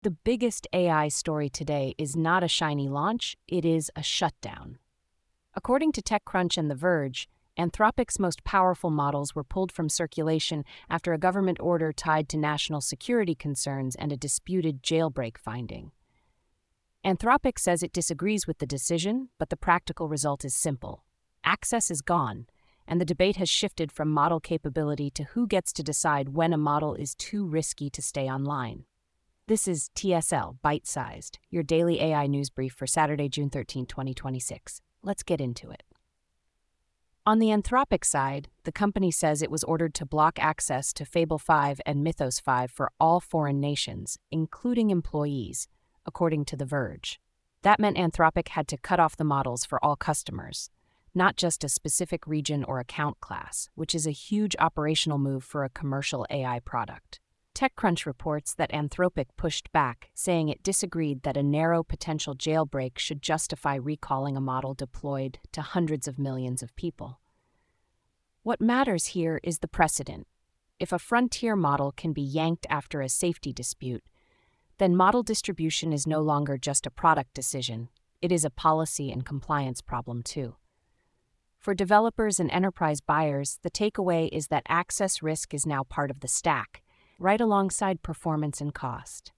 The biggest AI story today is not a shiny launch, it is a shutdown. According to TechCrunch and The Verge, Anthropic's most powerful models were pulled from circulation after a government order tied to national security concerns and a disputed jailbreak finding. Anthropic says it disagrees with the decision, but the practical result is simple. Access is gone, and the debate has shifted from model capability to who gets to decide when a model is too risky to stay online. This is TSL Bite-Sized, your daily AI news brief for Saturday, June 13, 2026. Let's get into it. On the Anthropic side, the company says it was ordered to block access to Fable 5 and Mythos 5 for all foreign nations, including employees, according to The Verge. That meant Anthropic had to cut off the models for all customers, not just a specific region or account class, which is a huge operational move for a commercial AI product. TechCrunch reports that Anthropic pushed back, saying it disagreed that a narrow potential jailbreak should justify recalling a model deployed to hundreds of millions of people. What matters here is the precedent. If a frontier model can be yanked after a safety dispute, then model distribution is no longer just a product decision, it is a policy and compliance problem too. For developers and enterprise buyers, the takeaway is that access risk is now part of the stack, right alongside performance and cost.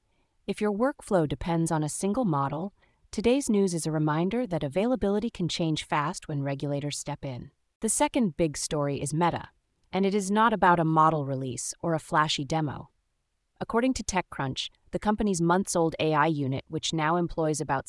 If your workflow depends on a single model, today's news is a reminder that availability can change fast when regulators step in. The second big story is Meta, and it is not about a model release or a flashy demo. According to TechCrunch, the company's months-old AI unit, which now employs about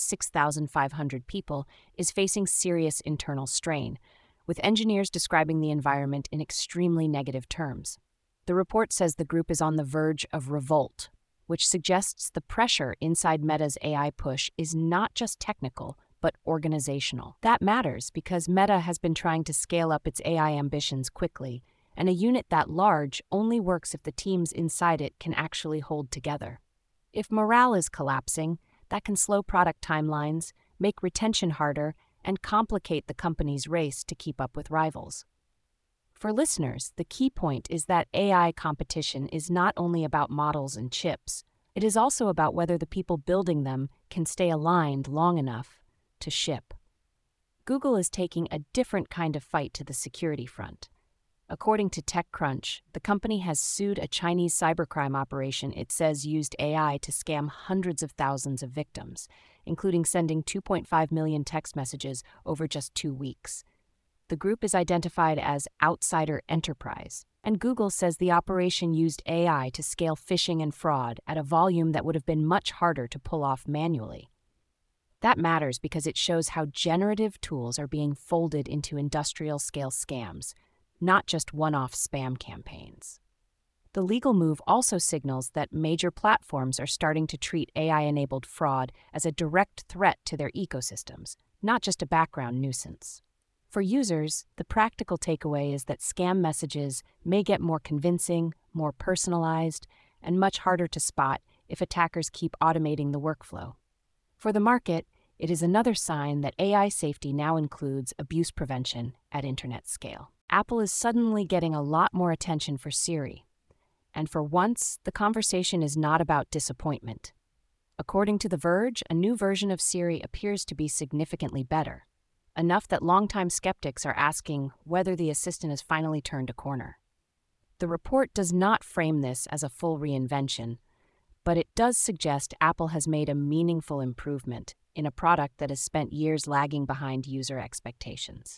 6,500 people, is facing serious internal strain, with engineers describing the environment in extremely negative terms. The report says the group is on the verge of revolt, which suggests the pressure inside Meta's AI push is not just technical, but organizational. That matters because Meta has been trying to scale up its AI ambitions quickly, and a unit that large only works if the teams inside it can actually hold together. If morale is collapsing, that can slow product timelines, make retention harder, and complicate the company's race to keep up with rivals. For listeners, the key point is that AI competition is not only about models and chips, it is also about whether the people building them can stay aligned long enough to ship. Google is taking a different kind of fight to the security front. According to TechCrunch, the company has sued a Chinese cybercrime operation it says used AI to scam hundreds of thousands of victims, including sending 2.5 million text messages over just 2 weeks. The group is identified as Outsider Enterprise, and Google says the operation used AI to scale phishing and fraud at a volume that would have been much harder to pull off manually. That matters because it shows how generative tools are being folded into industrial-scale scams, not just one-off spam campaigns. The legal move also signals that major platforms are starting to treat AI-enabled fraud as a direct threat to their ecosystems, not just a background nuisance. For users, the practical takeaway is that scam messages may get more convincing, more personalized, and much harder to spot if attackers keep automating the workflow. For the market, it is another sign that AI safety now includes abuse prevention at internet scale. Apple is suddenly getting a lot more attention for Siri, and for once, the conversation is not about disappointment. According to The Verge, a new version of Siri appears to be significantly better, enough that longtime skeptics are asking whether the assistant has finally turned a corner. The report does not frame this as a full reinvention, but it does suggest Apple has made a meaningful improvement in a product that has spent years lagging behind user expectations.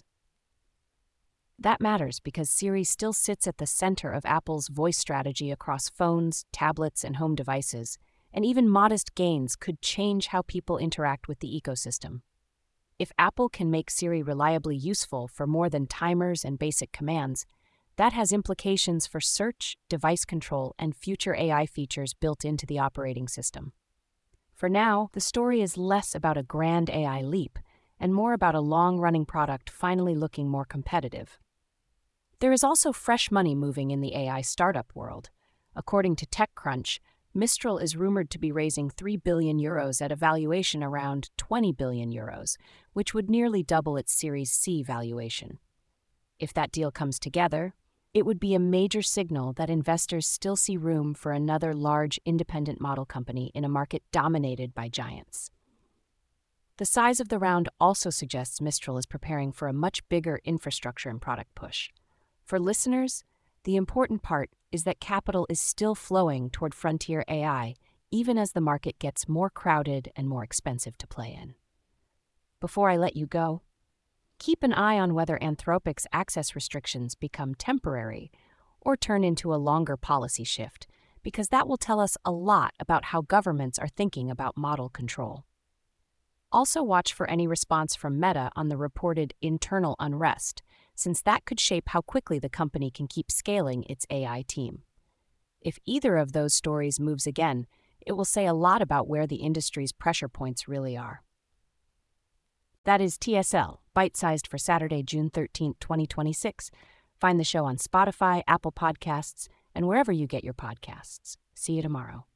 That matters because Siri still sits at the center of Apple's voice strategy across phones, tablets, and home devices, and even modest gains could change how people interact with the ecosystem. If Apple can make Siri reliably useful for more than timers and basic commands, that has implications for search, device control, and future AI features built into the operating system. For now, the story is less about a grand AI leap and more about a long-running product finally looking more competitive. There is also fresh money moving in the AI startup world. According to TechCrunch, Mistral is rumored to be raising 3 billion euros at a valuation around 20 billion euros, which would nearly double its Series C valuation. If that deal comes together, It would be a major signal that investors still see room for another large independent model company in a market dominated by giants. The size of the round also suggests Mistral is preparing for a much bigger infrastructure and product push. For listeners, the important part is that capital is still flowing toward frontier AI, even as the market gets more crowded and more expensive to play in. Before I let you go, keep an eye on whether Anthropic's access restrictions become temporary or turn into a longer policy shift, because that will tell us a lot about how governments are thinking about model control. Also watch for any response from Meta on the reported internal unrest, since that could shape how quickly the company can keep scaling its AI team. If either of those stories moves again, it will say a lot about where the industry's pressure points really are. That is TSL, bite-sized for Saturday, June 13, 2026. Find the show on Spotify, Apple Podcasts, and wherever you get your podcasts. See you tomorrow.